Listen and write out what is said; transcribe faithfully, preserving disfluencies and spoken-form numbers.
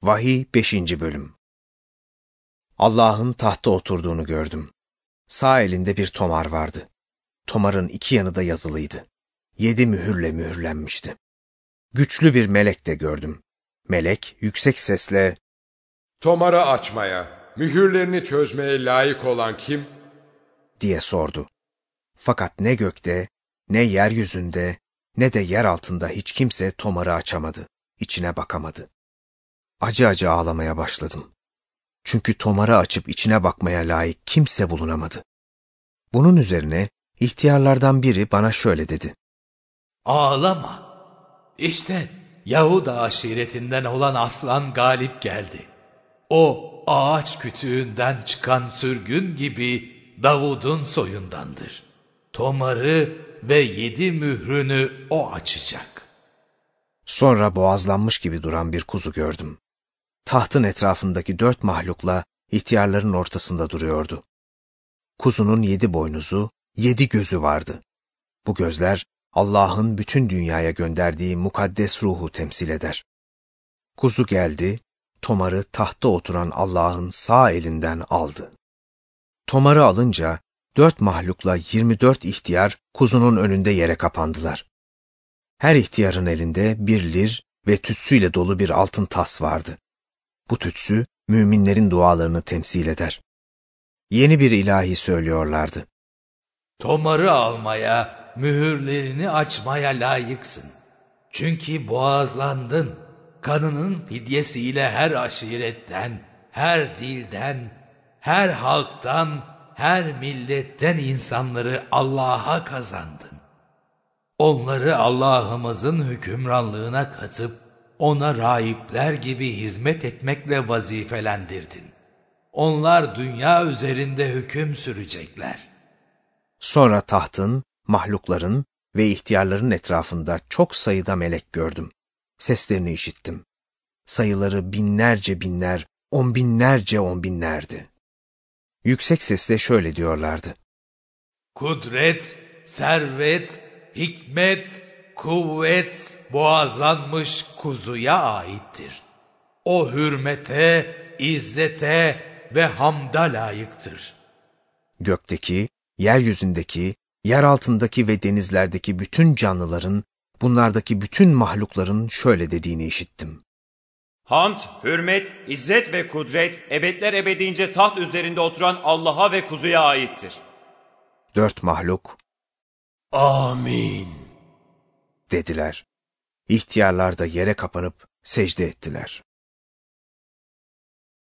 Vahiy beşinci Bölüm. Allah'ın tahtta oturduğunu gördüm. Sağ elinde bir tomar vardı. Tomarın iki yanı da yazılıydı. Yedi mühürle mühürlenmişti. Güçlü bir melek de gördüm. Melek yüksek sesle, "Tomarı açmaya, mühürlerini çözmeye layık olan kim?" diye sordu. Fakat ne gökte, ne yeryüzünde, ne de yer altında hiç kimse tomarı açamadı, içine bakamadı. Acı acı ağlamaya başladım. Çünkü tomarı açıp içine bakmaya layık kimse bulunamadı. Bunun üzerine ihtiyarlardan biri bana şöyle dedi. "Ağlama. İşte Yahuda aşiretinden olan aslan galip geldi. O ağaç kütüğünden çıkan sürgün gibi Davud'un soyundandır. Tomarı ve yedi mührünü o açacak." Sonra boğazlanmış gibi duran bir kuzu gördüm. Tahtın etrafındaki dört mahlukla ihtiyarların ortasında duruyordu. Kuzunun yedi boynuzu, yedi gözü vardı. Bu gözler Allah'ın bütün dünyaya gönderdiği mukaddes ruhu temsil eder. Kuzu geldi, tomarı tahtta oturan Allah'ın sağ elinden aldı. Tomarı alınca dört mahlukla yirmi dört ihtiyar kuzunun önünde yere kapandılar. Her ihtiyarın elinde bir lir ve tütsüyle dolu bir altın tas vardı. Bu tütsü müminlerin dualarını temsil eder. Yeni bir ilahi söylüyorlardı. "Tomarı almaya, mühürlerini açmaya layıksın. Çünkü boğazlandın. Kanının fidyesiyle her aşiretten, her dilden, her halktan, her milletten insanları Allah'a kazandın. Onları Allah'ımızın hükümranlığına katıp ona rahipler gibi hizmet etmekle vazifelendirdin. Onlar dünya üzerinde hüküm sürecekler." Sonra tahtın, mahlukların ve ihtiyarların etrafında çok sayıda melek gördüm. Seslerini işittim. Sayıları binlerce binler, on binlerce on binlerdi. Yüksek sesle şöyle diyorlardı. "Kudret, servet, hikmet, kuvvet boğazlanmış kuzuya aittir. O hürmete, izzete ve hamda layıktır." Gökteki, yeryüzündeki, yer altındaki ve denizlerdeki bütün canlıların, bunlardaki bütün mahlukların şöyle dediğini işittim. "Hamd, hürmet, izzet ve kudret ebedler ebedince taht üzerinde oturan Allah'a ve kuzuya aittir." Dört mahluk, "Amin" dediler. İhtiyarlar da yere kapanıp secde ettiler.